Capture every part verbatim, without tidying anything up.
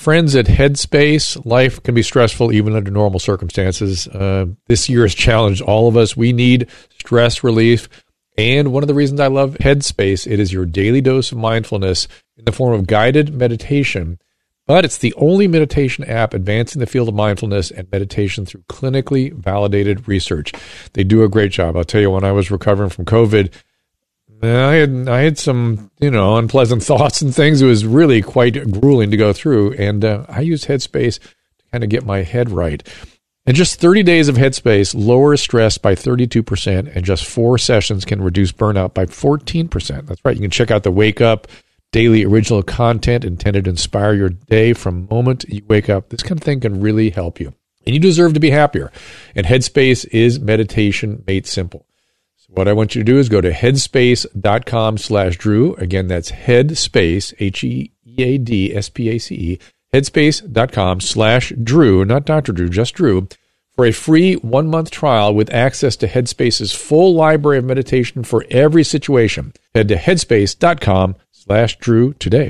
friends at Headspace. Life can be stressful even under normal circumstances. Uh, this year has challenged all of us. We need stress relief. And one of the reasons I love Headspace, it is your daily dose of mindfulness in the form of guided meditation. But it's the only meditation app advancing the field of mindfulness and meditation through clinically validated research. They do a great job. I'll tell you, when I was recovering from COVID, I had I had some, you know, unpleasant thoughts and things. It was really quite grueling to go through. And uh, I used Headspace to kind of get my head right. And just thirty days of Headspace lowers stress by thirty-two percent, and just four sessions can reduce burnout by fourteen percent. That's right. You can check out the Wake Up daily original content intended to inspire your day from the moment you wake up. This kind of thing can really help you. And you deserve to be happier. And Headspace is meditation made simple. So what I want you to do is go to headspace.com slash Drew. Again, that's Headspace, H E E A D S P A C E, headspace.com slash Drew, not Doctor Drew, just Drew, for a free one-month trial with access to Headspace's full library of meditation for every situation. Head to headspace.com slash Drew today.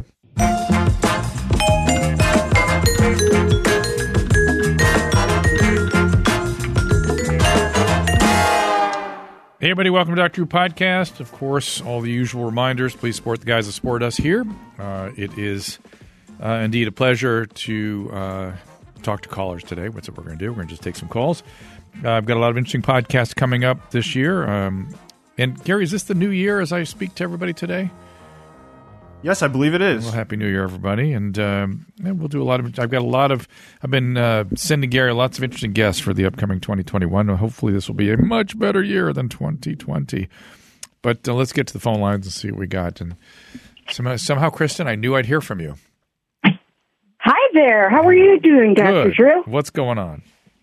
Hey, everybody, welcome to Doctor Drew Podcast. Of course, all the usual reminders. Please support the guys that support us here. Uh, it is uh, indeed a pleasure to uh, talk to callers today. What's what we're going to do? We're going to just take some calls. Uh, I've got a lot of interesting podcasts coming up this year. Um, and, Gary, is this the new year as I speak to everybody today? Yes, I believe it is. Well, Happy New Year, everybody. And, um, and we'll do a lot of, I've got a lot of, I've been uh, sending Gary lots of interesting guests for the upcoming twenty twenty-one. Hopefully this will be a much better year than twenty twenty. But uh, let's get to the phone lines and see what we got. And somehow, somehow, Kristen, I knew I'd hear from you. Hi there. How are you doing, Doctor Drew? What's going on?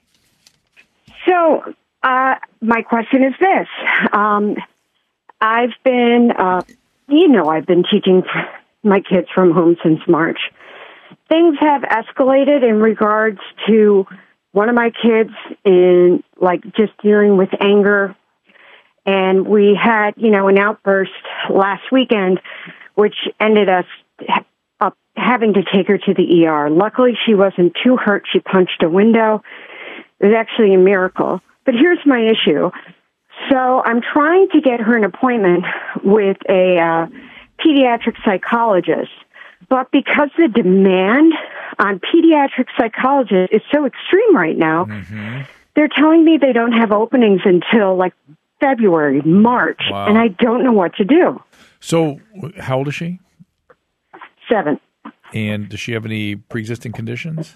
So, uh, my question is this. Um, I've been... Uh, You know, I've been teaching my kids from home since March. Things have escalated in regards to one of my kids in, like, just dealing with anger. And we had, you know, an outburst last weekend, which ended us up having to take her to the E R. Luckily, she wasn't too hurt. She punched a window. It was actually a miracle. But here's my issue. So I'm trying to get her an appointment with a uh, pediatric psychologist, but because the demand on pediatric psychologists is so extreme right now, mm-hmm. they're telling me they don't have openings until like February, March, wow. and I don't know what to do. So how old is she? Seven. And does she have any pre-existing conditions?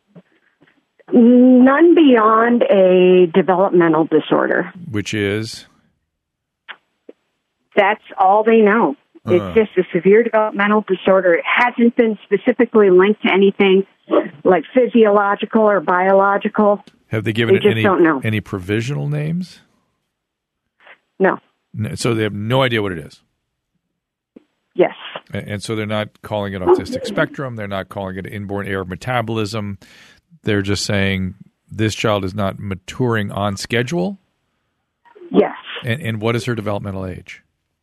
None beyond a developmental disorder. Which is? That's all they know. Uh. It's just a severe developmental disorder. It hasn't been specifically linked to anything like physiological or biological. Have they given they it just any, don't know. any provisional names? No. no. So they have no idea what it is? Yes. And, and so they're not calling it autistic spectrum. They're not calling it inborn error of metabolism. They're just saying this child is not maturing on schedule? Yes. And, and what is her developmental age?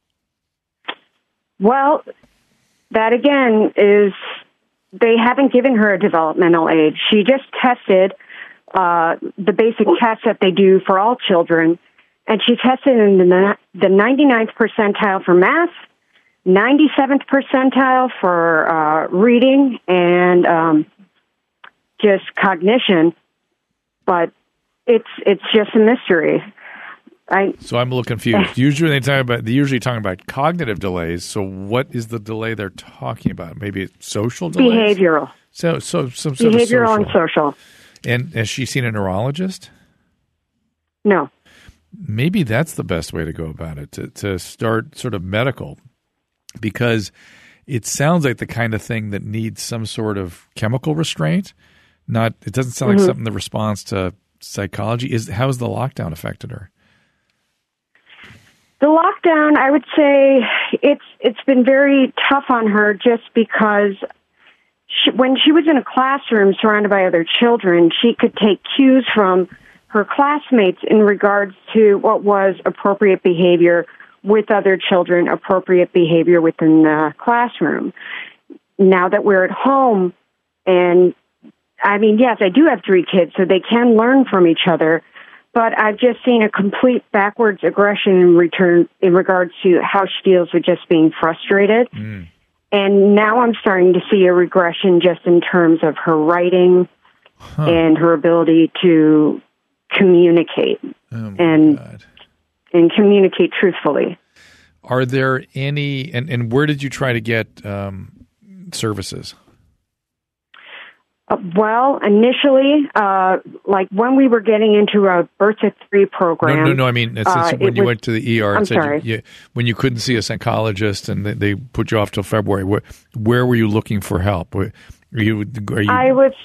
Well, that again is, they haven't given her a developmental age. She just tested uh, the basic tests that they do for all children, and she tested in the, the ninety-ninth percentile for math, ninety-seventh percentile for uh, reading, and um, just cognition, but it's it's just a mystery. I, so I'm a little confused. Usually they talk about they're usually talking about cognitive delays. So what is the delay they're talking about? Maybe it's social delays? Behavioral. So so some sort behavioral of social. and social. And has she seen a neurologist? No. Maybe that's the best way to go about it, to to start sort of medical, because it sounds like the kind of thing that needs some sort of chemical restraint. Not, it doesn't sound mm-hmm. like something that responds to psychology. Is how has the lockdown affected her? The lockdown, I would say, it's it's been very tough on her, just because she, when she was in a classroom surrounded by other children, she could take cues from her classmates in regards to what was appropriate behavior with other children, appropriate behavior within the classroom. Now that we're at home, And I mean, yes, I do have three kids, so they can learn from each other. But I've just seen a complete backwards aggression in return in regards to how she deals with just being frustrated. Mm. And now I'm starting to see a regression just in terms of her writing huh. and her ability to communicate oh and God. and communicate truthfully. Are there any, and, and where did you try to get um, services? Uh, well, initially, uh, like when we were getting into a birth at three program. No, no, no. I mean, it's, it's uh, when it you was, went to the E R. And I'm said sorry. You, you, when you couldn't see a psychologist and they, they put you off till February, where, where were you looking for help? Were you, are you, I was,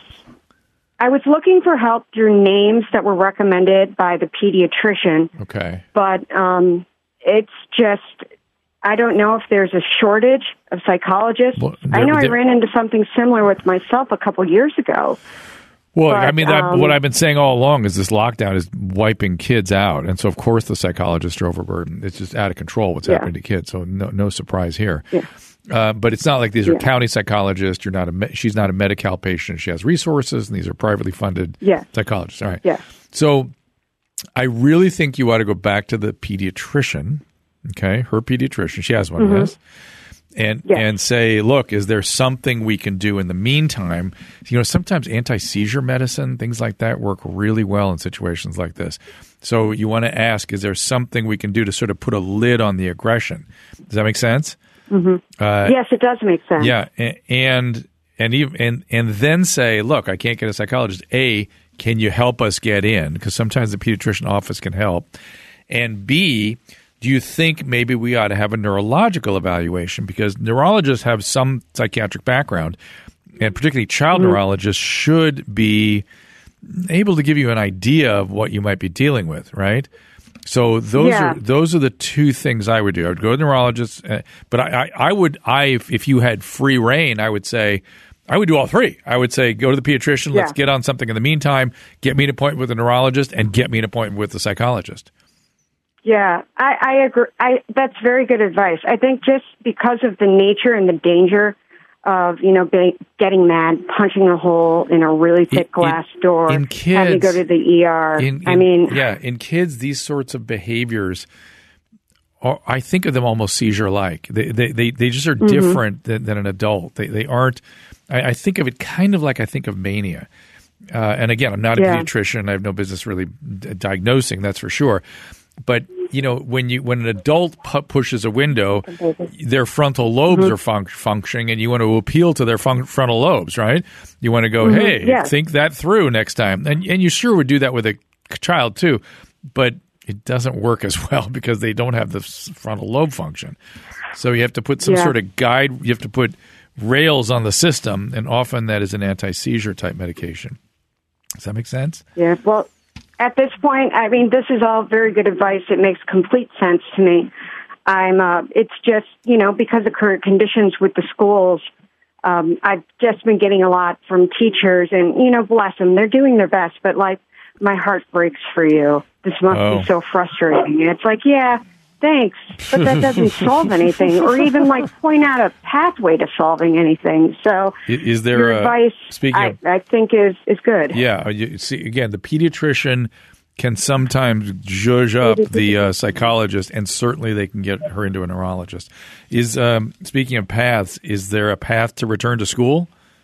I was looking for help through names that were recommended by the pediatrician. Okay. But um, it's just, I don't know if there's a shortage of psychologists. Well, I know I ran into something similar with myself a couple years ago. Well, but, I mean, that, um, what I've been saying all along is this lockdown is wiping kids out. And so, of course, the psychologists are overburdened. It's just out of control what's yeah. happening to kids. So no, no surprise here. Yeah. Uh, but it's not like these are yeah. county psychologists. You're not a, me- she's not a Medi-Cal patient. She has resources, and these are privately funded yeah. psychologists. All right. Yeah. So I really think you ought to go back to the pediatrician, okay, her pediatrician. She has one mm-hmm. of this. And yes. and say, look, is there something we can do in the meantime? You know, sometimes anti-seizure medicine, things like that, work really well in situations like this. So you want to ask, is there something we can do to sort of put a lid on the aggression? Does that make sense? Mm-hmm. Uh, yes, it does make sense. Yeah, and and even and and then say, look, I can't get a psychologist. A, can you help us get in? Because sometimes the pediatrician office can help. And B, do you think maybe we ought to have a neurological evaluation? Because neurologists have some psychiatric background, and particularly child mm-hmm. neurologists should be able to give you an idea of what you might be dealing with, right? So those yeah. are those are the two things I would do. I would go to neurologists, uh, but I, I, I would I if, if you had free reign, I would say I would do all three. I would say go to the pediatrician. Yeah. Let's get on something in the meantime. Get me an appointment with a neurologist, and get me an appointment with a psychologist. Yeah, I, I agree. I, that's very good advice. I think just because of the nature and the danger of, you know, be, getting mad, punching a hole in a really thick in, glass door, in kids, having to go to the E R. In, in, I mean, yeah, in kids, these sorts of behaviors, are, I think of them almost seizure-like. They they they, they just are mm-hmm. different than, than an adult. They they aren't. I, I think of it kind of like I think of mania. Uh, and again, I'm not a yeah. pediatrician. I have no business really d- diagnosing. That's for sure. But you know, when you when an adult pu- pushes a window, their frontal lobes mm-hmm. are fun- functioning, and you want to appeal to their fun- frontal lobes, right? You want to go, mm-hmm. hey, yeah. think that through next time, and and you sure would do that with a child too, but it doesn't work as well because they don't have the frontal lobe function. So you have to put some yeah. sort of guide. You have to put rails on the system, and often that is an anti-seizure type medication. Does that make sense? Yeah. Well. At this point, I mean, this is all very good advice. It makes complete sense to me. I'm, uh, it's just, you know, because of current conditions with the schools, um, I've just been getting a lot from teachers and, you know, bless them, they're doing their best, but like, my heart breaks for you. This must oh. be so frustrating. And it's like, yeah, thanks, but that doesn't solve anything or even like point out a pathway to solving anything. So is there your a, advice, speaking I, of, I think is, is good. Yeah. You see, again, the pediatrician can sometimes judge up the uh, psychologist, and certainly they can get her into a neurologist. Is um, speaking of paths, is there a path to return to school?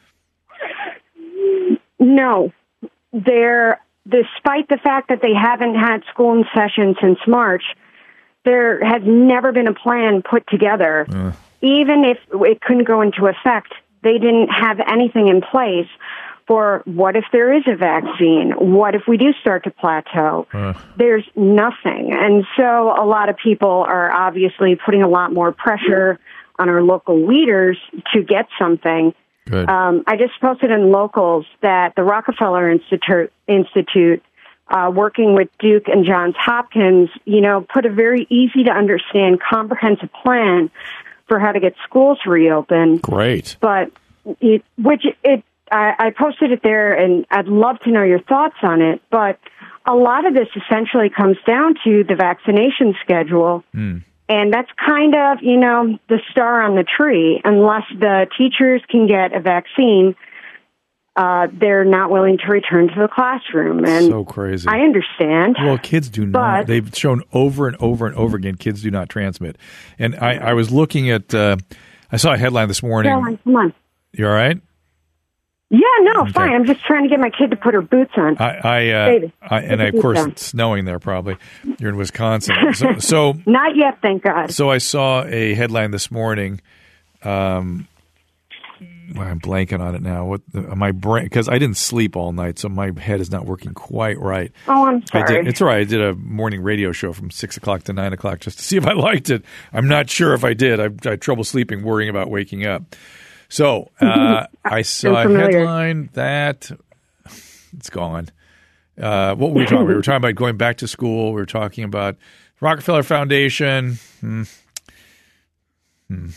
No. There, despite the fact that they haven't had school in session since March, there has never been a plan put together. Uh. Even if it couldn't go into effect, they didn't have anything in place for what if there is a vaccine? What if we do start to plateau? Uh. There's nothing. And so a lot of people are obviously putting a lot more pressure on our local leaders to get something. Good. Um, I just posted in Locals that the Rockefeller Institute, Institute uh, working with Duke and Johns Hopkins, you know, put a very easy to understand comprehensive plan for how to get schools reopened. Great. But it, which it, I, I posted it there, and I'd love to know your thoughts on it. But a lot of this essentially comes down to the vaccination schedule. Mm. And that's kind of, you know, the star on the tree. Unless the teachers can get a vaccine, uh, they're not willing to return to the classroom. And so crazy. I understand. Well, kids do not. They've shown over and over and over again, kids do not transmit. And I, I was looking at, uh, I saw a headline this morning. Caroline, come on. You all right? Yeah, no, Okay. fine. I'm just trying to get my kid to put her boots on. I, I, uh, Baby, I and put of your course boots on. it's snowing there. Probably you're in Wisconsin. So, so, Not yet, thank God. so I saw a headline this morning. Um, well, I'm blanking on it now. What the, my brain? Because I didn't sleep all night, so my head is not working quite right. Oh, I'm I sorry. did, it's all right. I did a morning radio show from six o'clock to nine o'clock just to see if I liked it. I'm not sure if I did. I, I had trouble sleeping, worrying about waking up. So uh, I saw a familiar. headline that it's gone. Uh, what were we talking about? We were talking about going back to school. We were talking about Rockefeller Foundation. Hmm. Hmm.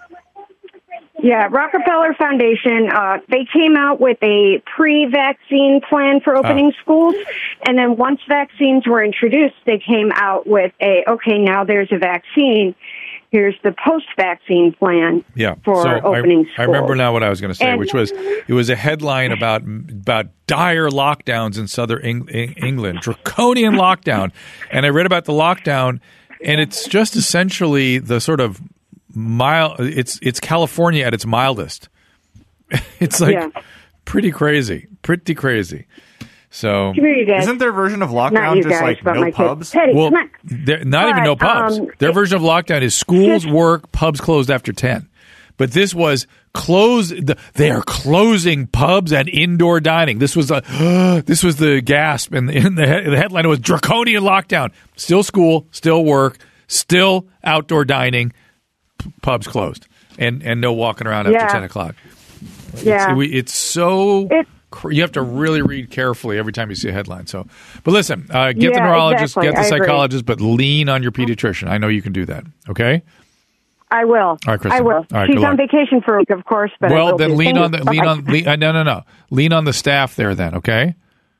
Yeah, Rockefeller Foundation, uh, they came out with a pre-vaccine plan for opening Ah. schools. And then once vaccines were introduced, they came out with a, okay, now there's a vaccine. Here's the post-vaccine plan Yeah. for so opening I, schools. I remember now what I was going to say, And- which was it was a headline about about dire lockdowns in southern Eng- Eng- England, draconian lockdown. And I read about the lockdown, and it's just essentially the sort of mild. It's it's California at its mildest. It's like Yeah. pretty crazy, pretty crazy. So Come here, you guys. Isn't their version of Not lockdown you just guys, like but no my pubs? kids. Teddy, well, come on. they're not even no But, pubs. um, Their it- version of lockdown is schools, Just- work, pubs closed after ten. But this was close. The, they are closing pubs and indoor dining. This was a this was the gasp, and the, in the, he- the headline was draconian lockdown. Still school, still work, still outdoor dining. p- Pubs closed, and and no walking around after Yeah. ten o'clock. Yeah. It's, it- it's so. It- cr- you have to really read carefully every time you see a headline. So, but listen, uh, get the Yeah, neurologist, exactly. get the I agree. psychologist, but lean on your pediatrician. I know you can do that. Okay. I will. All right, Kristen. I will. All right, She's good on luck. vacation for a week, of course. But I Well, will then do. lean Thank on you. the lean Bye-bye. on lean, uh, no no no lean on the staff there. Then okay.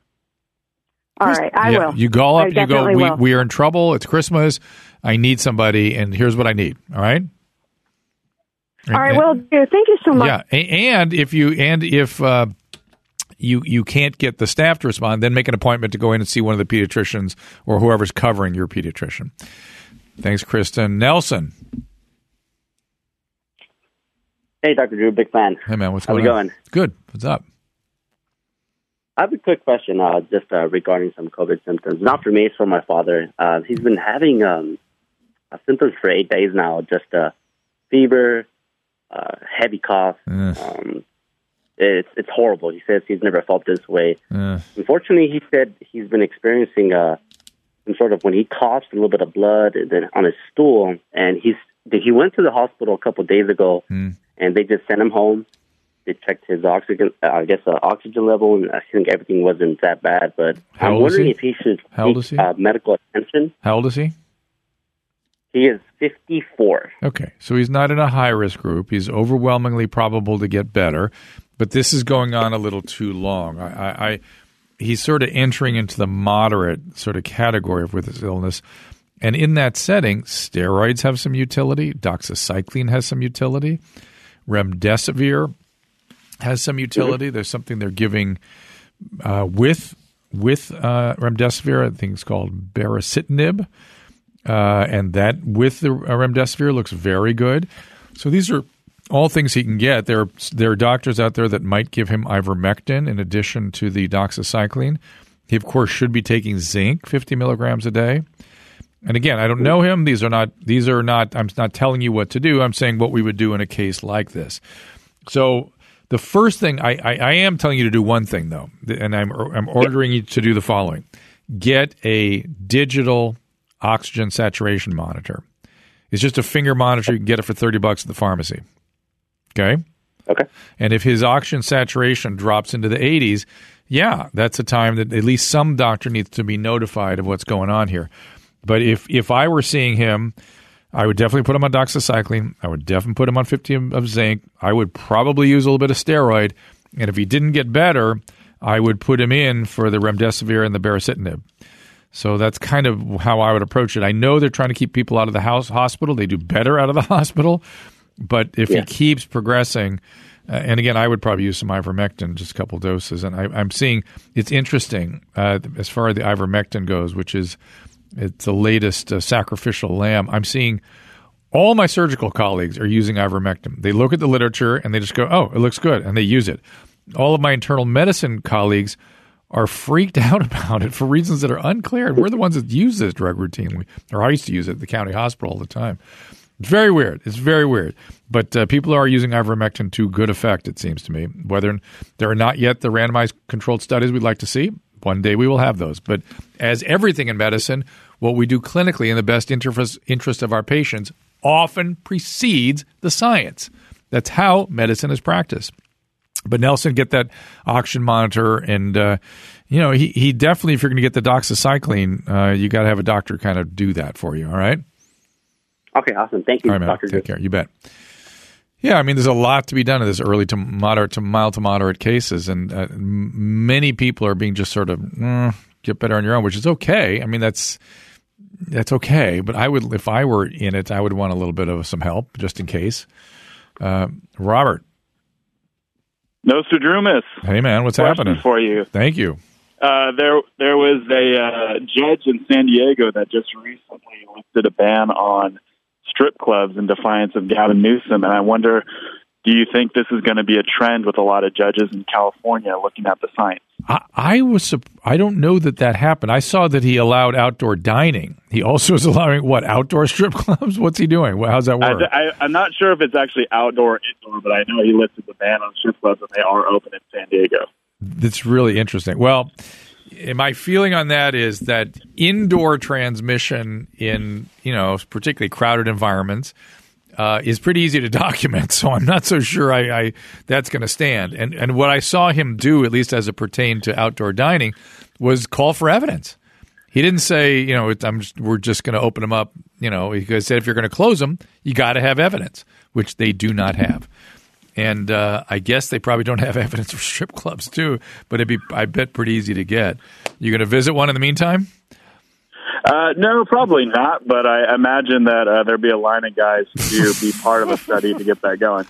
All right, I Yeah, will. You call I up and you go. definitely We will. we are in trouble. It's Christmas. I need somebody, and here's what I need. All right. All right, will do. Thank you so much. Yeah, A- and if you and if uh, you you can't get the staff to respond, then make an appointment to go in and see one of the pediatricians or whoever's covering your pediatrician. Thanks, Kristen. Nelson. Hey, Doctor Drew, big fan. Hey, man, what's How's going it on? going? Good. What's up? I have a quick question, uh, just uh, regarding some COVID symptoms. Not for me, it's for my father. Uh, he's been having um, uh, symptoms for eight days now, just uh, fever, uh, heavy cough. Uh, Um, it's it's horrible. He says he's never felt this way. uh, Unfortunately, he said he's been experiencing uh, some sort of, when he coughs, a little bit of blood and then on his stool. And he's he went to the hospital a couple of days ago, Hmm. and they just sent him home. They checked his oxygen, uh, I guess, uh, oxygen level, and I think everything wasn't that bad. But How I'm old is wondering he? if he should How old seek is he? Uh, medical attention. how old is he? He is fifty-four. Okay, so he's not in a high risk group. He's overwhelmingly probable to get better, but this is going on a little too long. I, I, I he's sort of entering into the moderate sort of category with his illness, and in that setting, steroids have some utility. Doxycycline has some utility. Remdesivir has some utility. There's something they're giving uh, with with uh, remdesivir. I think it's called baricitinib. Uh, and that with the uh, remdesivir looks very good. So these are all things he can get. There are, there are doctors out there that might give him ivermectin in addition to the doxycycline. He, of course, should be taking zinc, fifty milligrams a day. And again, I don't know him. These are not. These are not. I'm not telling you what to do. I'm saying what we would do in a case like this. So the first thing I, I, I am telling you to do one thing though, and I'm I'm ordering you to do the following: get a digital oxygen saturation monitor. It's just a finger monitor. You can get it for thirty bucks at the pharmacy. Okay. Okay. And if his oxygen saturation drops into the eighties, yeah, that's a time that at least some doctor needs to be notified of what's going on here. But if if I were seeing him, I would definitely put him on doxycycline. I would definitely put him on fifty of zinc. I would probably use a little bit of steroid. And if he didn't get better, I would put him in for the remdesivir and the baricitinib. So that's kind of how I would approach it. I know they're trying to keep people out of the house hospital. They do better out of the hospital. But if Yeah. he keeps progressing, Uh, and again, I would probably use some ivermectin, just a couple doses. And I, I'm seeing it's interesting uh, as far as the ivermectin goes, which is it's the latest uh, sacrificial lamb. I'm seeing all my surgical colleagues are using ivermectin. They look at the literature and they just go, "Oh, it looks good," and they use it. All of my internal medicine colleagues are freaked out about it for reasons that are unclear. And we're the ones that use this drug routinely, or I used to use it at the county hospital all the time. It's very weird. It's very weird. But uh, people are using ivermectin to good effect, it seems to me. Whether there are not yet the randomized controlled studies we'd like to see, one day we will have those. But as everything in medicine, what we do clinically in the best interest, interest of our patients often precedes the science. That's how medicine is practiced. But Nelson, get that oxygen monitor, and uh, you know he he definitely, if you're going to get the doxycycline, uh, you got to have a doctor kind of do that for you. All right. Okay, awesome. Thank you, all right, man. Doctor Take care. You bet. Yeah, I mean, there's a lot to be done in this early to moderate to mild to moderate cases, and uh, many people are being just sort of mm, get better on your own, which is okay. I mean, that's that's okay. But I would, if I were in it, I would want a little bit of some help just in case. Uh, Robert. Nostradamus. Hey, man, what's Question happening? for you? Thank you. Uh, there, there was a uh, judge in San Diego that just recently lifted a ban on strip clubs in defiance of Gavin Newsom, and I wonder, do you think this is going to be a trend with a lot of judges in California looking at the science? I, I was. I don't know that that happened. I saw that he allowed outdoor dining. He also is allowing what, outdoor strip clubs? What's he doing? How's that work? I, I, I'm not sure if it's actually outdoor or indoor, but I know he lifted the ban on strip clubs, and they are open in San Diego. That's really interesting. Well, my feeling on that is that indoor transmission in, you know, particularly crowded environments uh, is pretty easy to document. So I'm not so sure I, I that's going to stand. And and what I saw him do, at least as it pertained to outdoor dining, was call for evidence. He didn't say, you know, I'm just, we're just going to open them up. You know, he said if you're going to close them, you got to have evidence, which they do not have. And uh, I guess they probably don't have evidence for strip clubs too, but it'd be, I bet, pretty easy to get. You going to visit one in the meantime? Uh, no, probably not, but I imagine that uh, there'd be a line of guys to be part of a study to get that going.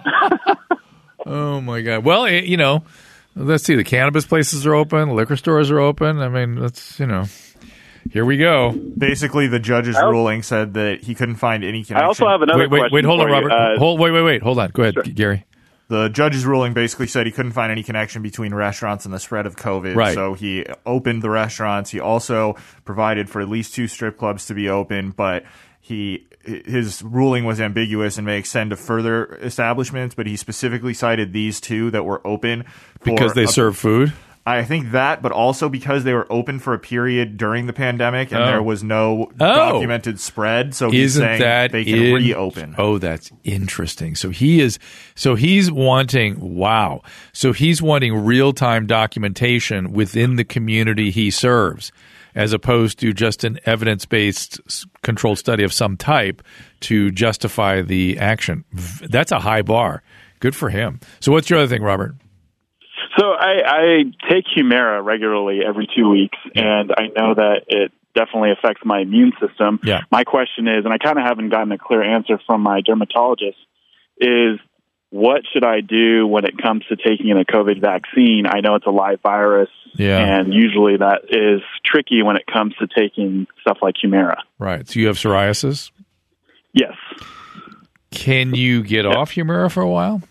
Oh, my God. Well, it, you know, let's see. The cannabis places are open. The liquor stores are open. I mean, let's, you know, here we go. Basically, the judge's Oh. ruling said that he couldn't find any connection. I also have another Wait, wait, question wait. Hold on, for you. Robert. Uh, hold, wait, wait, wait. Hold on. Go ahead, Sure. Gary. The judge's ruling basically said he couldn't find any connection between restaurants and the spread of COVID. Right. So he opened the restaurants. He also provided for at least two strip clubs to be open, but he his ruling was ambiguous and may extend to further establishments, but he specifically cited these two that were open for Because they a- serve food? I think that, but also because they were open for a period during the pandemic and Oh. there was no Oh. documented spread. So he's Isn't saying that they can in- reopen. Oh, that's interesting. So he is. So he's wanting. Wow. So he's wanting real time documentation within the community he serves, as opposed to just an evidence based controlled study of some type to justify the action. V- That's a high bar. Good for him. So what's your other thing, Robert? So I, I take Humira regularly every two weeks, and I know that it definitely affects my immune system. Yeah. My question is, and I kind of haven't gotten a clear answer from my dermatologist, is what should I do when it comes to taking a COVID vaccine? I know it's a live virus, Yeah. and usually that is tricky when it comes to taking stuff like Humira. Right. So you have psoriasis. Yes. Can you get off Humira for a while?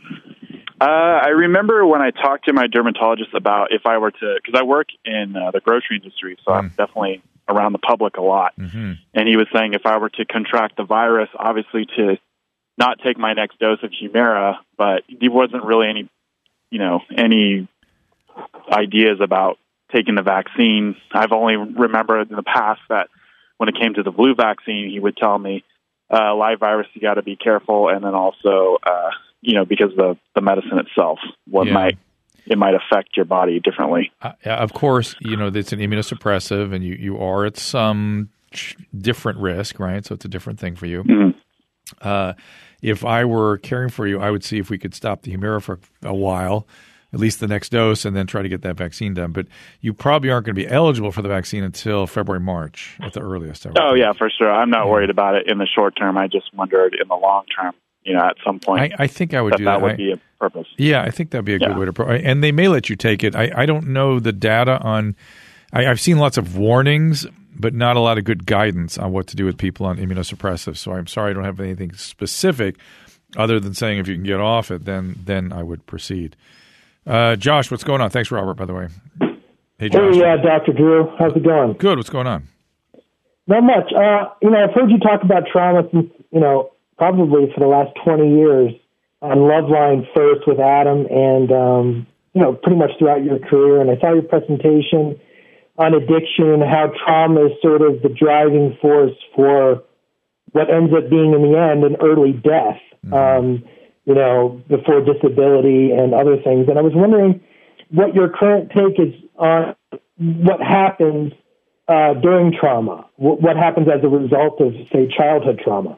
Uh, I remember when I talked to my dermatologist about if I were to, because I work in uh, the grocery industry, so Mm. I'm definitely around the public a lot. Mm-hmm. And he was saying if I were to contract the virus, obviously to not take my next dose of Humira, but there wasn't really any, you know, any ideas about taking the vaccine. I've only remembered in the past that when it came to the flu vaccine, he would tell me, uh, live virus, you got to be careful, and then also, uh, you know, because the the medicine itself, what Yeah. might it might affect your body differently. Uh, of course, you know, it's an immunosuppressive, and you, you are at some ch- different risk, right? So it's a different thing for you. Mhm. Uh, if I were caring for you, I would see if we could stop the Humira for a while, at least the next dose, and then try to get that vaccine done. But you probably aren't going to be eligible for the vaccine until February, March at the earliest. I would Oh think. yeah, for sure. I'm not Yeah. worried about it in the short term. I just wondered in the long term you know, at some point. I, I think I would that do that. that. would I, be a purpose. Yeah, I think that'd be a yeah. good way to. Pro- and they may let you take it. I, I don't know the data on. I, I've seen lots of warnings, but not a lot of good guidance on what to do with people on immunosuppressives. So I'm sorry I don't have anything specific other than saying if you can get off it, then then I would proceed. Uh, Josh, what's going on? Thanks, Robert, by the way. Hey, Josh. Hey, uh, Doctor Drew. How's it going? Good. What's going on? Not much. Uh, you know, I've heard you talk about trauma since, you know, probably for the last twenty years on Loveline first with Adam and, um, you know, pretty much throughout your career. And I saw your presentation on addiction and how trauma is sort of the driving force for what ends up being, in the end, an early death, mm-hmm. um, you know, before disability and other things. And I was wondering what your current take is on what happens uh, during trauma, what, what happens as a result of, say, childhood trauma.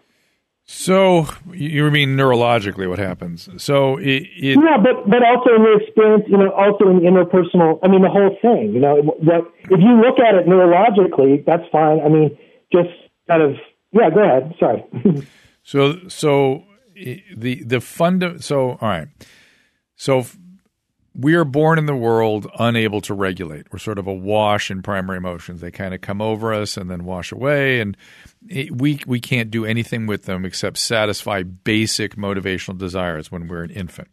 So you mean neurologically what happens? So it, it yeah, but but also in your experience, you know, also in the interpersonal. I mean, the whole thing. You know, what if you look at it neurologically? That's fine. I mean, just kind of yeah. Go ahead. Sorry. so so the the funda. So all right. So we are born in the world unable to regulate. We're sort of a wash in primary emotions. They kind of come over us and then wash away, and it, we we can't do anything with them except satisfy basic motivational desires when we're an infant.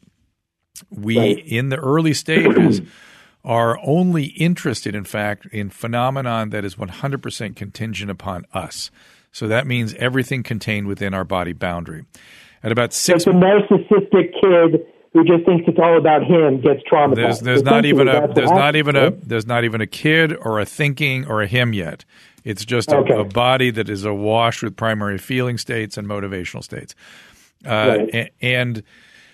We, right. in the early stages, are only interested, in fact, in phenomenon that is one hundred percent contingent upon us. So that means everything contained within our body boundary. At about six, it's a narcissistic kid who just thinks it's all about him gets traumatized. There's, there's not even a there's not even a there's not even a kid or a thinking or a him yet. It's just a, okay. a body that is awash with primary feeling states and motivational states, uh, right. and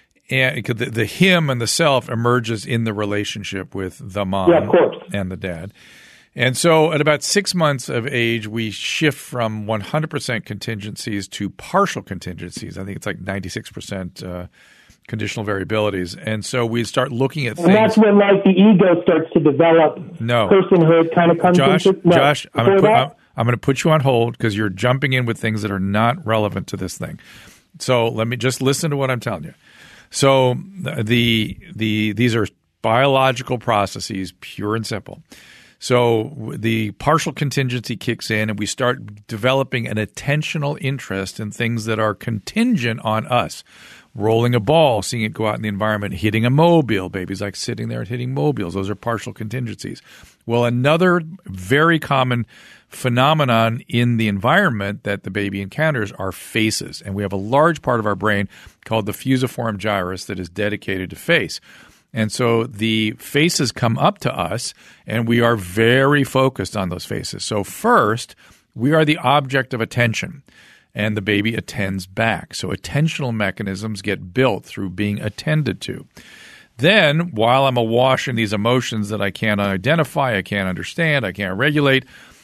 and the, the him and the self emerges in the relationship with the mom yeah, of course. and the dad. And so at about six months of age, we shift from one hundred percent contingencies to partial contingencies. I think it's like ninety-six percent uh, conditional variabilities. And so we start looking at things. And that's when, like, the ego starts to develop. No. Personhood kind of comes Josh, into no, Josh, I'm going that? I'm, I'm to put you on hold because you're jumping in with things that are not relevant to this thing. So let me just listen to what I'm telling you. So the the these are biological processes, pure and simple. So the partial contingency kicks in and we start developing an attentional interest in things that are contingent on us. Rolling a ball, seeing it go out in the environment, hitting a mobile. Babies like sitting there and hitting mobiles. Those are partial contingencies. Well, another very common phenomenon in the environment that the baby encounters are faces. And we have a large part of our brain called the fusiform gyrus that is dedicated to face. And so the faces come up to us, and we are very focused on those faces. So first, we are the object of attention, and the baby attends back. So attentional mechanisms get built through being attended to. Then, while I'm awash in these emotions that I can't identify, I can't understand, I can't regulate,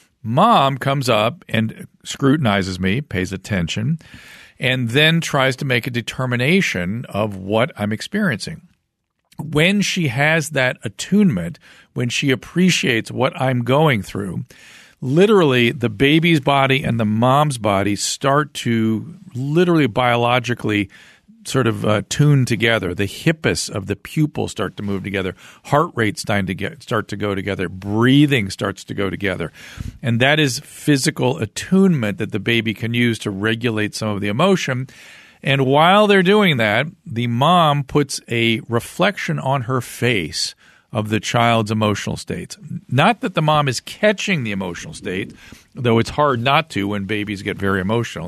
mom comes up and scrutinizes me, pays attention, and then tries to make a determination of what I'm experiencing. When she has that attunement, when she appreciates what I'm going through, literally the baby's body and the mom's body start to literally biologically sort of uh, tune together. The hippus of the pupil start to move together. Heart rates start to get, start to go together. Breathing starts to go together. And that is physical attunement that the baby can use to regulate some of the emotion. And while they're doing that, the mom puts a reflection on her face of the child's emotional states. Not that the mom is catching the emotional state, though it's hard not to when babies get very emotional.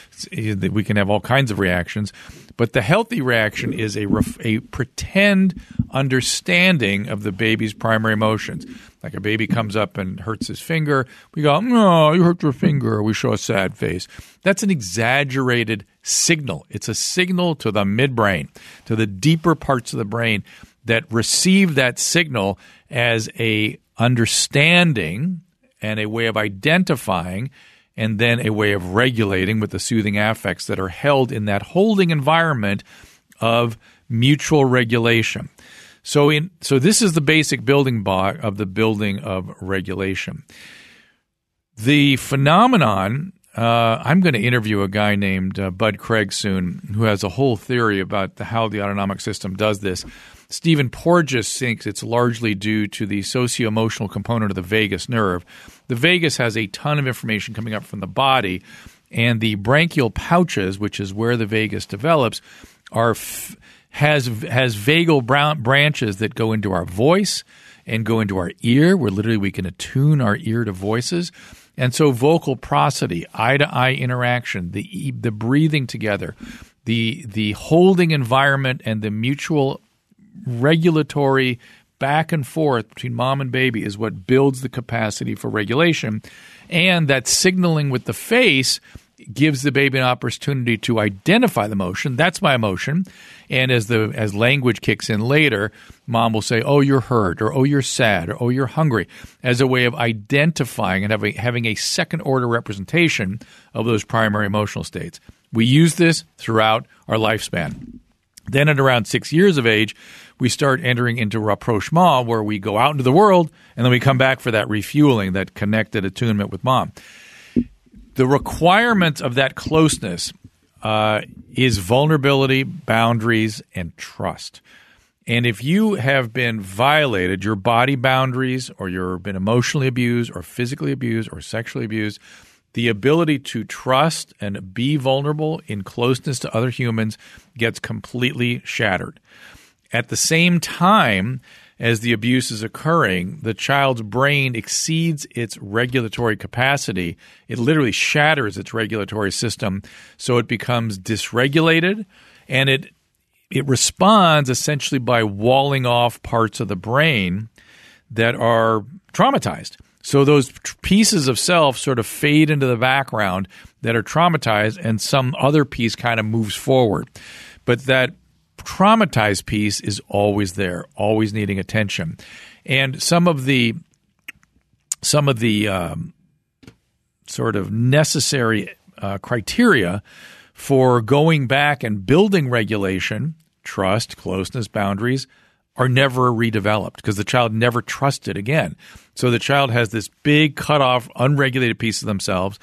We can have all kinds of reactions. But the healthy reaction is a, ref- a pretend understanding of the baby's primary emotions. Like a baby comes up and hurts his finger. We go, no, you hurt your finger. We show a sad face. That's an exaggerated signal. It's a signal to the midbrain, to the deeper parts of the brain that receive that signal as a understanding and a way of identifying and then a way of regulating with the soothing affects that are held in that holding environment of mutual regulation. So in so this is the basic building block of the building of regulation. The phenomenon Uh, I'm going to interview a guy named uh, Bud Craig soon who has a whole theory about the, how the autonomic system does this. Stephen Porges thinks it's largely due to the socio-emotional component of the vagus nerve. The vagus has a ton of information coming up from the body, and the branchial pouches, which is where the vagus develops, are f- has has vagal brown branches that go into our voice and go into our ear, where literally we can attune our ear to voices. And so vocal prosody, eye-to-eye interaction, the the breathing together, the the holding environment, and the mutual regulatory back and forth between mom and baby is what builds the capacity for regulation. And that signaling with the face gives the baby an opportunity to identify the emotion. That's my emotion. And as the as language kicks in later, mom will say, oh, you're hurt, or oh, you're sad, or oh, you're hungry, as a way of identifying and having, having a second-order representation of those primary emotional states. We use this throughout our lifespan. Then at around six years of age, we start entering into rapprochement, where we go out into the world, and then we come back for that refueling, that connected attunement with mom. The requirement of that closeness uh, is vulnerability, boundaries, and trust. And if you have been violated, your body boundaries, or you've been emotionally abused, or physically abused, or sexually abused, the ability to trust and be vulnerable in closeness to other humans gets completely shattered. At the same time as the abuse is occurring, the child's brain exceeds its regulatory capacity. It literally shatters its regulatory system, so it becomes dysregulated, and it it responds essentially by walling off parts of the brain that are traumatized. So those pieces of self sort of fade into the background that are traumatized, and some other piece kind of moves forward. But that traumatized piece is always there, always needing attention. And some of the some of the um, sort of necessary uh, criteria for going back and building regulation, trust, closeness, boundaries, are never redeveloped because the child never trusted again. So the child has this big cut-off, unregulated piece of themselves,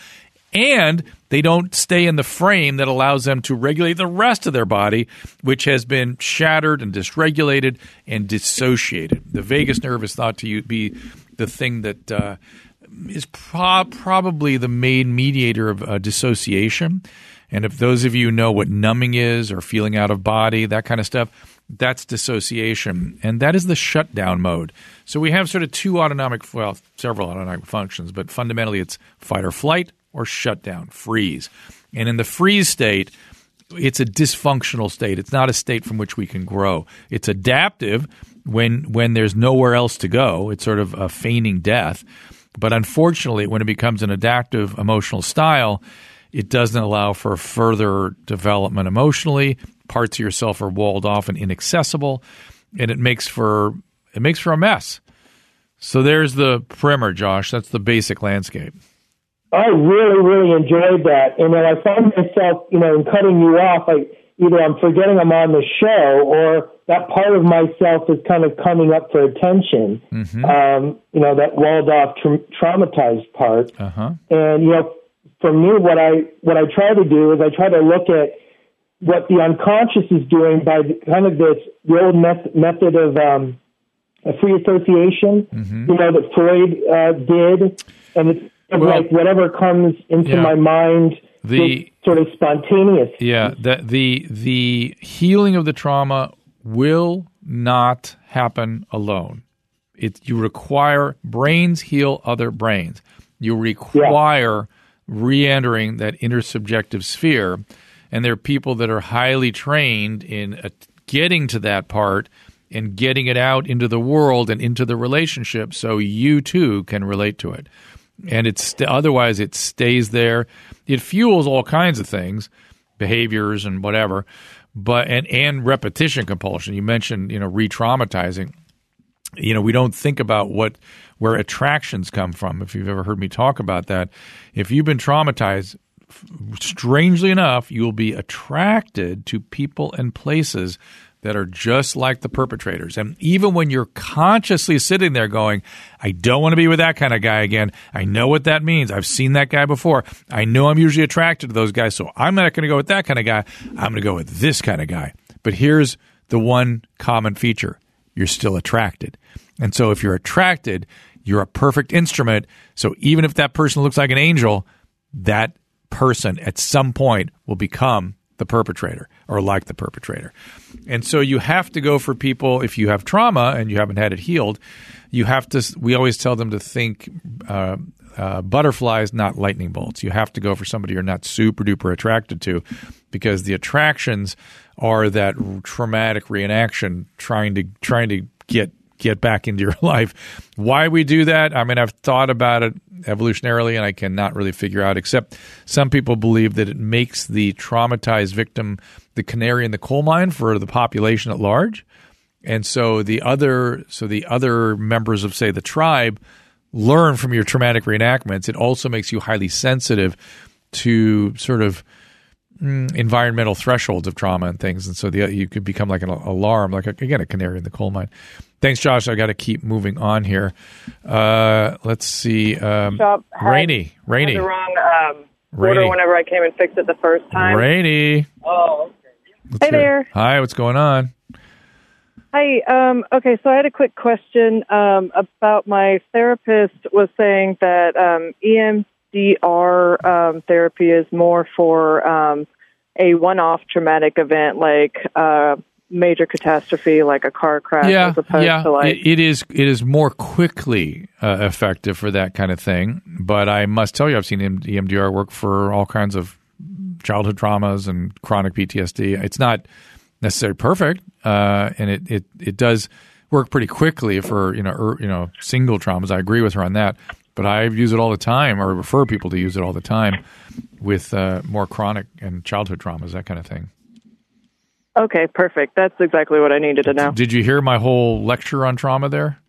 and they don't stay in the frame that allows them to regulate the rest of their body, which has been shattered and dysregulated and dissociated. The vagus nerve is thought to be the thing that uh, is pro- probably the main mediator of uh, dissociation. And if those of you know what numbing is, or feeling out of body, that kind of stuff, that's dissociation, and that is the shutdown mode. So we have sort of two autonomic, well, several autonomic functions, but fundamentally it's fight or flight or shutdown, freeze. And in the freeze state, it's a dysfunctional state. It's not a state from which we can grow. It's adaptive when when there's nowhere else to go. It's sort of a feigning death. But unfortunately, when it becomes an adaptive emotional style, it doesn't allow for further development emotionally. Parts of yourself are walled off and inaccessible, and it makes for it makes for a mess. So there's the primer, Josh. That's the basic landscape. I really, really enjoyed that. And when I found myself, you know, in cutting you off, I, either I'm forgetting I'm on the show, or that part of myself is kind of coming up for attention. Mm-hmm. Um, you know, that walled off, tra- traumatized part. Uh-huh. And, you know, for me, what I what I try to do is I try to look at what the unconscious is doing by the, kind of this the old met- method of um, a free association, mm-hmm. you know, that Freud uh, did, and it's well, like whatever comes into yeah, my mind, the sort of spontaneous. Yeah, the, the the healing of the trauma will not happen alone. It you require brains heal other brains. You require yeah. re-entering that intersubjective sphere. And there are people that are highly trained in uh, getting to that part and getting it out into the world and into the relationship so you too can relate to it. And it's st- otherwise it stays there. It fuels all kinds of things, behaviors and whatever, but and, and repetition compulsion. You mentioned, you know, re-traumatizing. You know, we don't think about what where attractions come from. If you've ever heard me talk about that, if you've been traumatized, strangely enough, you'll be attracted to people and places that are just like the perpetrators. And even when you're consciously sitting there going, I don't want to be with that kind of guy again. I know what that means. I've seen that guy before. I know I'm usually attracted to those guys, so I'm not going to go with that kind of guy. I'm going to go with this kind of guy. But here's the one common feature. You're still attracted. And so if you're attracted, you're a perfect instrument. So even if that person looks like an angel, that person at some point will become the perpetrator or like the perpetrator. And so you have to go for people, if you have trauma and you haven't had it healed, you have to, we always tell them to think uh, uh, butterflies, not lightning bolts. You have to go for somebody you're not super duper attracted to, because the attractions are that traumatic reenaction trying to trying to get get back into your life. Why we do that? I mean, I've thought about it evolutionarily, and I cannot really figure out, except some people believe that it makes the traumatized victim the canary in the coal mine for the population at large. And so the other so the other members of, say, the tribe learn from your traumatic reenactments. It also makes you highly sensitive to sort of mm, environmental thresholds of trauma and things. And so the, you could become like an alarm, like, a, again, a canary in the coal mine. Thanks, Josh. I got to keep moving on here. Uh, let's see. Um, Shop had, Rainy. Rainy. Had the wrong um, Rainy. order whenever I came and fixed it the first time. Rainy. Oh, Let's hey hear it. there. Hi, what's going on? Hi. Um, okay, so I had a quick question um, about my therapist was saying that um, E M D R um, therapy is more for um, a one-off traumatic event like uh, major catastrophe, like a car crash, Yeah, as opposed yeah. to like... It, it is it is more quickly uh, effective for that kind of thing. But I must tell you, I've seen E M D R work for all kinds of childhood traumas and chronic P T S D. It's not necessarily perfect, uh, and it, it, it does work pretty quickly for you know er, you know single traumas. I agree with her on that, but I use it all the time, or refer people to use it all the time with uh, more chronic and childhood traumas, that kind of thing. Okay, perfect. That's exactly what I needed to know. Did you hear my whole lecture on trauma there?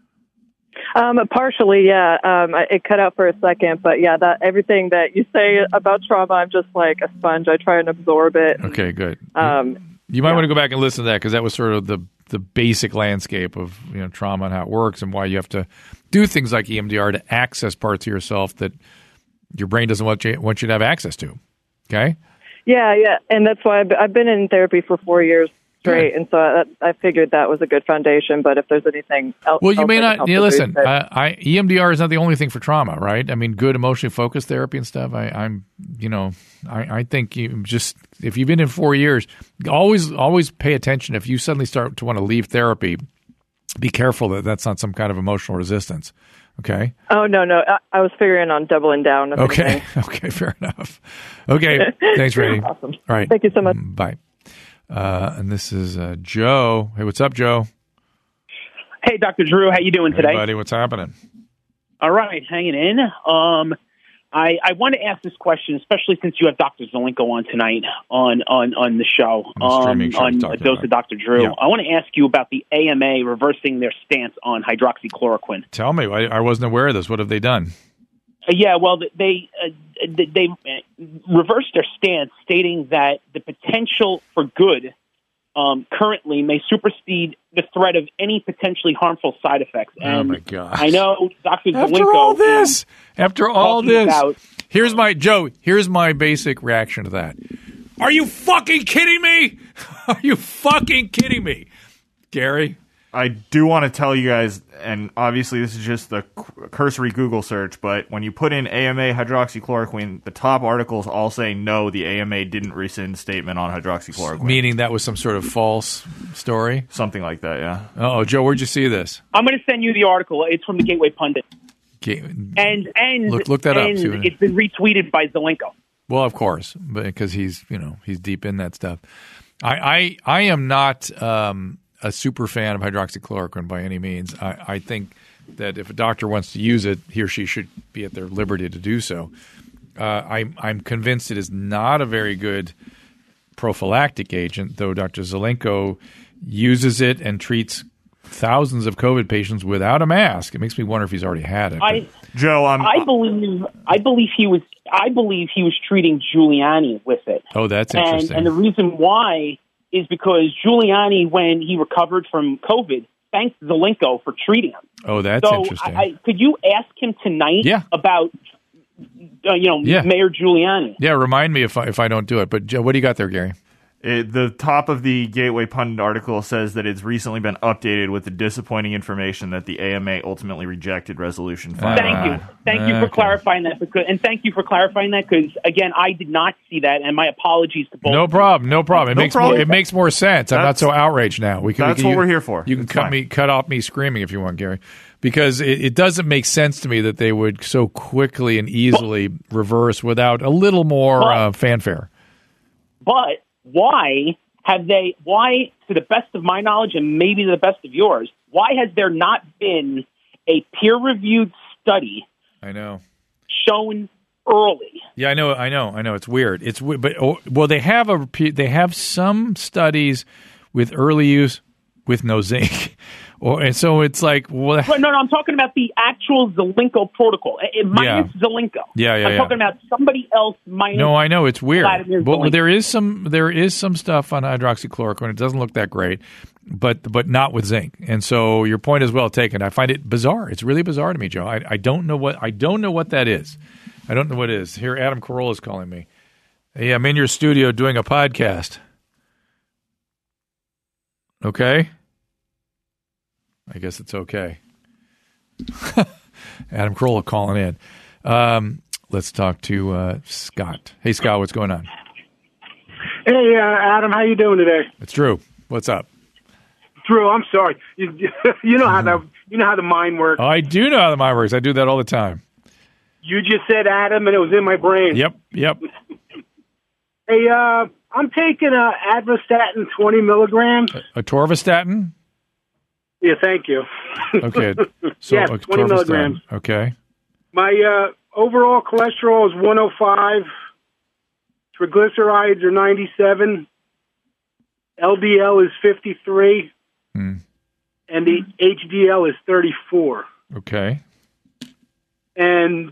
Um, partially, yeah. Um, I, it cut out for a second, but yeah, that everything that you say about trauma, I'm just like a sponge. I try and absorb it. Okay, good. Um, you might yeah. want to go back and listen to that, because that was sort of the the basic landscape of you know trauma and how it works, and why you have to do things like E M D R to access parts of yourself that your brain doesn't want you want you to have access to. Okay. Yeah, yeah, and that's why I've, I've been in therapy for four years straight, good. And so I, I figured that was a good foundation. But if there's anything else, well, you else may I not. Yeah, listen, uh, I, E M D R is not the only thing for trauma, right? I mean, good emotionally focused therapy and stuff. I, I'm, you know, I, I think you just if you've been in four years, always always pay attention. If you suddenly start to want to leave therapy, be careful that that's not some kind of emotional resistance. Okay. Oh, no, no. I, I was figuring on doubling down. Okay. Okay. Fair enough. Okay. Thanks, Rainy. Awesome. All right. Thank you so much. Bye. Uh, and this is uh, Joe. Hey, what's up, Joe? Hey, Doctor Drew. How you doing hey, today? buddy, what's happening? All right. Hanging in. Um, I, I want to ask this question, especially since you have Doctor Zelenko on tonight on, on, on the show, um, on a Dose of Doctor Drew. Yeah. I want to ask you about the A M A reversing their stance on hydroxychloroquine. Tell me. I, I wasn't aware of this. What have they done? Uh, yeah, well, they uh, they reversed their stance, stating that the potential for good um, currently may supersede the threat of any potentially harmful side effects. And oh my gosh! I know Doctor After Zelenko, all this, after all this, about, here's my Joe. Here's my basic reaction to that. Are you fucking kidding me? Are you fucking kidding me, Gary? I do want to tell you guys, and obviously this is just the cursory Google search, but when you put in A M A hydroxychloroquine, the top articles all say no, the A M A didn't rescind statement on hydroxychloroquine. Meaning that was some sort of false story? Something like that, yeah. Oh, Joe, where'd you see this? I'm going to send you the article. It's from the Gateway Pundit. Ga- and and, look, look that and up. It's been retweeted by Zelenko. Well, of course, because he's, you know, he's deep in that stuff. I, I, I am not um, a super fan of hydroxychloroquine by any means. I, I think that if a doctor wants to use it, he or she should be at their liberty to do so. Uh, I, I'm convinced it is not a very good prophylactic agent, though Doctor Zelenko uses it and treats thousands of COVID patients without a mask. It makes me wonder if he's already had it. I, Joe, I'm, I believe I believe he was I believe he was treating Giuliani with it. Oh, that's and, interesting. And the reason why is because Giuliani, when he recovered from COVID, thanked Zelenko for treating him. Oh, that's so interesting. I, I, could you ask him tonight yeah. about, uh, you know, yeah. Mayor Giuliani? Yeah, remind me if I, if I don't do it. But Joe, what do you got there, Gary? It, the top of the Gateway Pundit article says that it's recently been updated with the disappointing information that the A M A ultimately rejected Resolution five. Thank you. Thank you for okay. clarifying that. Because, and thank you for clarifying that because, again, I did not see that, and my apologies to both. No problem. No problem. It, no makes, problem. More, it makes more sense. I'm that's, not so outraged now. We can, that's we can, what you, we're here for. You can it's cut fine. me, cut off me screaming if you want, Gary, because it, it doesn't make sense to me that they would so quickly and easily but, reverse without a little more but, uh, fanfare. But why... Have they, why, to the best of my knowledge and maybe to the best of yours, why has there not been a peer-reviewed study I know. shown early? Yeah, I know, I know, I know. It's weird. It's but oh, well, they have a they have some studies with early use with no zinc, or and so it's like well, no, no, I'm talking about the actual Zelenko protocol, it, minus yeah. Zelenko. Yeah, yeah, I'm yeah. talking about somebody else minus. No, I know it's weird. Well, Zelenko. there is some there is some stuff on hydroxychloroquine. It doesn't look that great, but but not with zinc. And so your point is well taken. I find it bizarre. It's really bizarre to me, Joe. I, I don't know what I don't know what that is. I don't know what it is. Here, Adam Carolla is calling me. Hey, I'm in your studio doing a podcast. Okay. I guess it's okay. Adam Carolla calling in. Um, let's talk to uh, Scott. Hey, Scott, what's going on? Hey, uh, Adam, how you doing today? It's Drew. What's up? Drew, I'm sorry. You, you know how the you know how the mind works. Oh, I do know how the mind works. I do that all the time. You just said Adam, and it was in my brain. Yep, yep. Hey, uh, I'm taking uh, Advastatin twenty milligrams. Atorvastatin? Yeah, thank you. Okay. So yes, twenty milligrams. Okay. My uh, overall cholesterol is one oh five. Triglycerides are ninety-seven. L D L is fifty-three. Hmm. And the H D L is thirty-four. Okay. And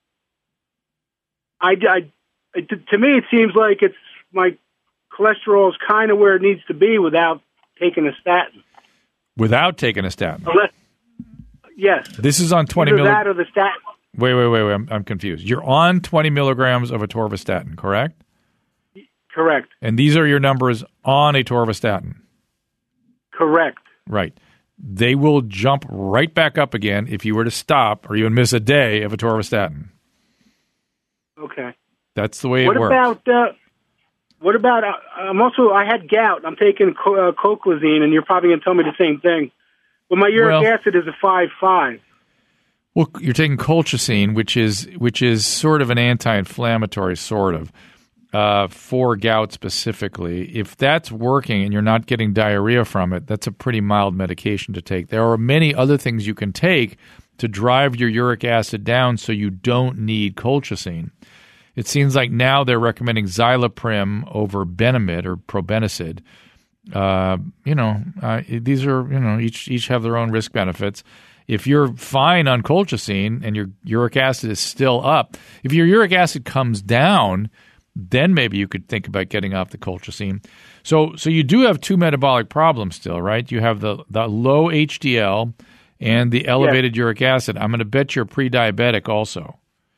I, I, it, to me, it seems like it's my cholesterol is kind of where it needs to be without taking a statin. Without taking a statin? Unless, yes. This is on twenty milligrams. milligrams. That or the statin. Wait, wait, wait, wait. I'm, I'm confused. You're on twenty milligrams of atorvastatin, correct? Correct. And these are your numbers on atorvastatin? Correct. Right. They will jump right back up again if you were to stop or even miss a day of atorvastatin. Okay. That's the way what it works. About, uh, what about, uh, I'm also, I had gout. I'm taking co- uh, colchicine, and you're probably going to tell me the same thing. But my uric well, acid is a five five. Well, you're taking colchicine, which is which is sort of an anti-inflammatory, sort of, uh, for gout specifically. If that's working and you're not getting diarrhea from it, that's a pretty mild medication to take. There are many other things you can take to drive your uric acid down so you don't need colchicine. It seems like now they're recommending Xyloprim over Benamid or Probenecid. Uh, you know, uh, these are, you know, each each have their own risk benefits. If you're fine on colchicine and your uric acid is still up, if your uric acid comes down, then maybe you could think about getting off the colchicine. So so you do have two metabolic problems still, right? You have the, the low H D L and the elevated yes. uric acid. I'm going to bet you're pre-diabetic also.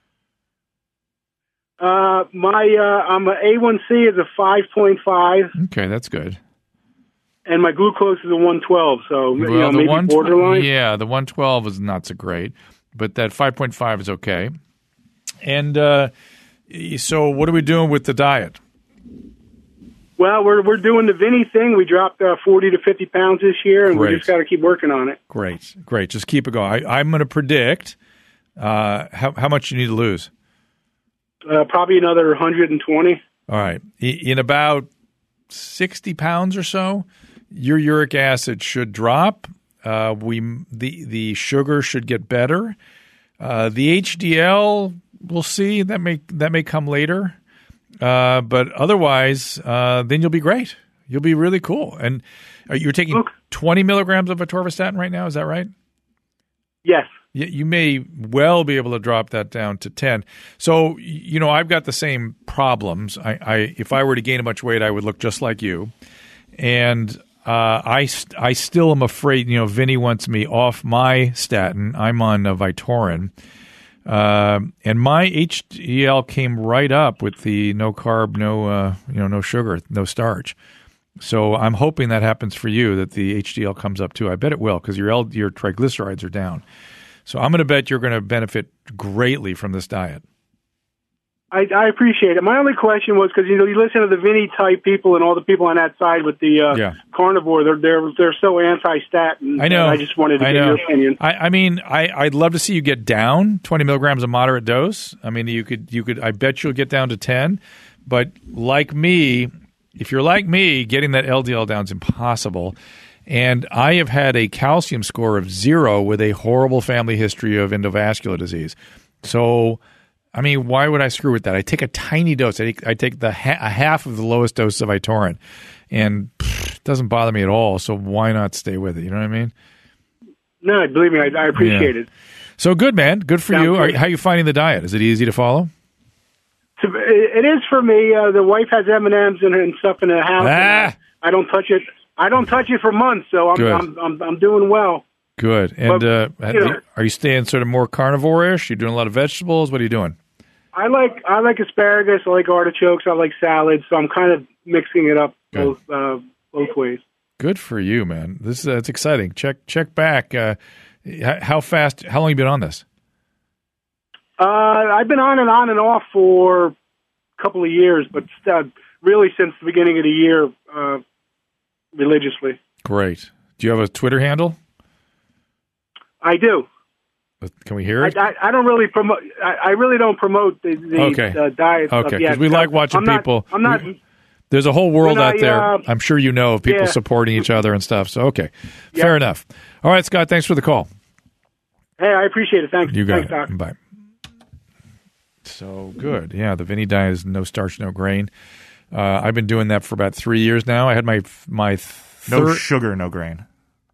Uh, my uh, I'm a A one C is a five point five. Okay, that's good. And my glucose is a one twelve, so well, you know, the maybe one, borderline. Yeah, the one twelve is not so great, but that five point five is okay. And uh, so what are we doing with the diet? Well, we're we're doing the Vinny thing. We dropped uh, forty to fifty pounds this year, and great. we just got to keep working on it. Great, great. Just keep it going. I, I'm going to predict uh, how, how much you need to lose. Uh, probably another one hundred twenty. All right. In about sixty pounds or so, your uric acid should drop. Uh, we the the sugar should get better. Uh, the H D L, we'll see. That may that may come later. Uh, but otherwise, uh, then you'll be great. You'll be really cool. And uh, you're taking okay. twenty milligrams of atorvastatin right now. Is that right? Yes. You may well be able to drop that down to ten. So, you know, I've got the same problems. I, I if I were to gain a bunch of weight, I would look just like you. And uh, I, st- I still am afraid, you know, Vinny wants me off my statin. I'm on uh, Vytorin. Uh, and my H D L came right up with the no carb, no, uh, you know, no sugar, no starch. So I'm hoping that happens for you, that the H D L comes up too. I bet it will, because your L- your triglycerides are down. So I'm going to bet you're going to benefit greatly from this diet. I, I appreciate it. My only question was, because you know you listen to the Vinny type people and all the people on that side with the uh, yeah. carnivore, they're they're they're so anti-statin. I know. I just wanted to I get know. your opinion. I, I mean, I, I'd love to see you get down twenty milligrams of moderate dose. I mean, you could you could. I bet you'll get down to ten. But like me, if you're like me, getting that L D L down is impossible. And I have had a calcium score of zero with a horrible family history of endovascular disease. So, I mean, why would I screw with that? I take a tiny dose. I take, I take the ha- a half of the lowest dose of Vytorin, and pff, it doesn't bother me at all. So why not stay with it? You know what I mean? No, believe me, I, I appreciate yeah. it. So good, man. Good for Sounds you. good. Are, how are you finding the diet? Is it easy to follow? So, it is for me. Uh, the wife has M and M's and, and stuff in the house. Ah. I, I don't touch it. I don't touch it for months, so I'm I'm, I'm I'm doing well. Good. And but, uh, you know, are you staying sort of more carnivore-ish? You doing a lot of vegetables? What are you doing? I like I like asparagus. I like artichokes. I like salads. So I'm kind of mixing it up Good. both uh, both ways. Good for you, man. This is uh, it's exciting. Check check back. Uh, how fast? How long have you been on this? Uh, I've been on and on and off for a couple of years, but uh, really since the beginning of the year, uh, religiously. Great. Do you have a Twitter handle? I do. Can we hear it? I, I, I don't really promote. I, I really don't promote the, the okay. uh, diet. Okay, because we like watching I'm not, people. I'm not. We, there's a whole world I, out there. uh, I'm sure you know of people yeah. supporting each other and stuff. So okay, Yeah. fair enough. All right, Scott. Thanks for the call. Hey, I appreciate it. Thanks. You got Thanks, it. Doc. Bye. So good. Yeah, the Vinny diet is no starch, no grain. Uh, I've been doing that for about three years now. I had my my third... no sugar, no grain.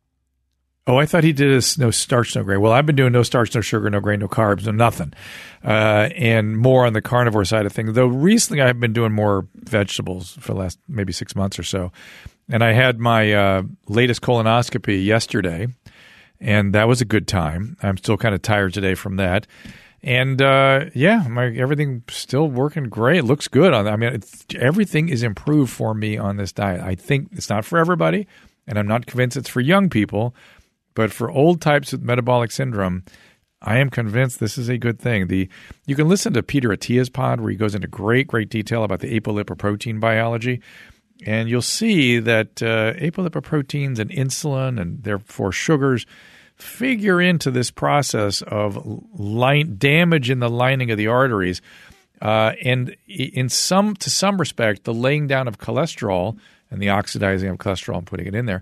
Oh, I thought he did a no starch, no grain. Well, I've been doing no starch, no sugar, no grain, no carbs, no nothing, uh, and more on the carnivore side of things. Though recently I've been doing more vegetables for the last maybe six months or so. And I had my uh, latest colonoscopy yesterday, and that was a good time. I'm still kind of tired today from that. And uh, yeah, my everything still working great. It looks good. On I mean, it's, everything is improved for me on this diet. I think it's not for everybody, and I'm not convinced it's for young people. But for old types with metabolic syndrome, I am convinced this is a good thing. The you can listen to Peter Attia's pod where he goes into great, great detail about the apolipoprotein biology, and you'll see that uh, apolipoproteins and insulin and therefore sugars figure into this process of line, damage in the lining of the arteries, uh, and in some to some respect, the laying down of cholesterol and the oxidizing of cholesterol and putting it in there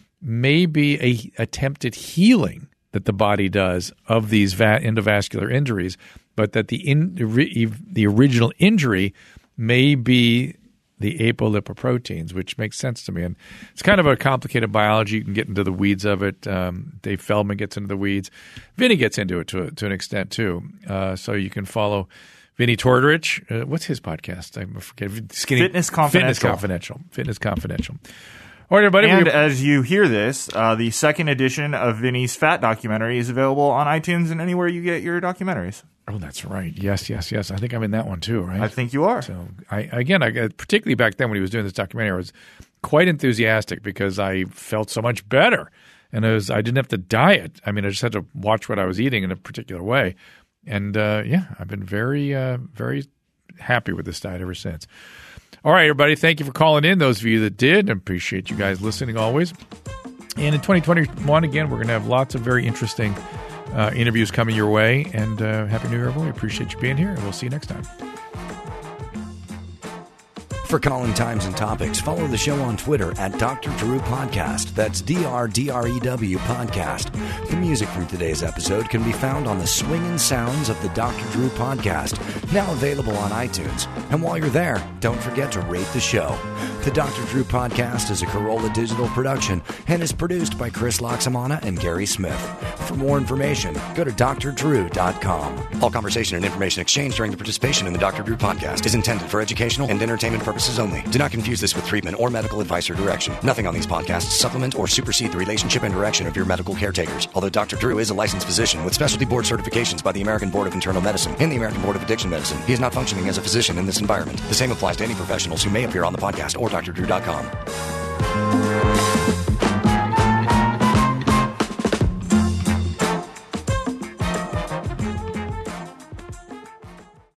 may be a attempted healing that the body does of these va- endovascular injuries, but that the in, the original injury may be the apolipoproteins, which makes sense to me. And it's kind of a complicated biology. You can get into the weeds of it. Um, Dave Feldman gets into the weeds. Vinny gets into it to, to an extent too. Uh, so you can follow Vinny Tortorich. Uh, what's his podcast? I forget. Skinny, Fitness Confidential. Fitness Confidential. Fitness Confidential. All right, everybody. And we, as you hear this, uh, the second edition of Vinny's Fat documentary is available on iTunes and anywhere you get your documentaries. Oh, that's right. Yes, yes, yes. I think I'm in that one too, right? I think you are. So, I again, I particularly back then when he was doing this documentary, I was quite enthusiastic because I felt so much better, and it was I didn't have to diet. I mean, I just had to watch what I was eating in a particular way, and uh, yeah, I've been very, uh, very happy with this diet ever since. All right, everybody. Thank you for calling in. Those of you that did, I appreciate you guys listening always. And in twenty twenty-one, again, we're going to have lots of very interesting uh, interviews coming your way. And uh, Happy New Year, everyone. We appreciate you being here, and we'll see you next time. For calling times and topics, follow the show on Twitter at Doctor Drew Podcast. That's D R D R E W Podcast. The music from today's episode can be found on the Swingin' Sounds of the Doctor Drew Podcast, now available on iTunes. And while you're there, don't forget to rate the show. The Doctor Drew Podcast is a Corolla Digital production and is produced by Chris Loxamana and Gary Smith. For more information, go to d r drew dot com. All conversation and information exchanged during the participation in the Doctor Drew Podcast is intended for educational and entertainment purposes only. Do not confuse this with treatment or medical advice or direction. Nothing on these podcasts supplement or supersede the relationship and direction of your medical caretakers. Although Doctor Drew is a licensed physician with specialty board certifications by the American Board of Internal Medicine and the American Board of Addiction Medicine, he is not functioning as a physician in this environment. The same applies to any professionals who may appear on the podcast or d r drew dot com.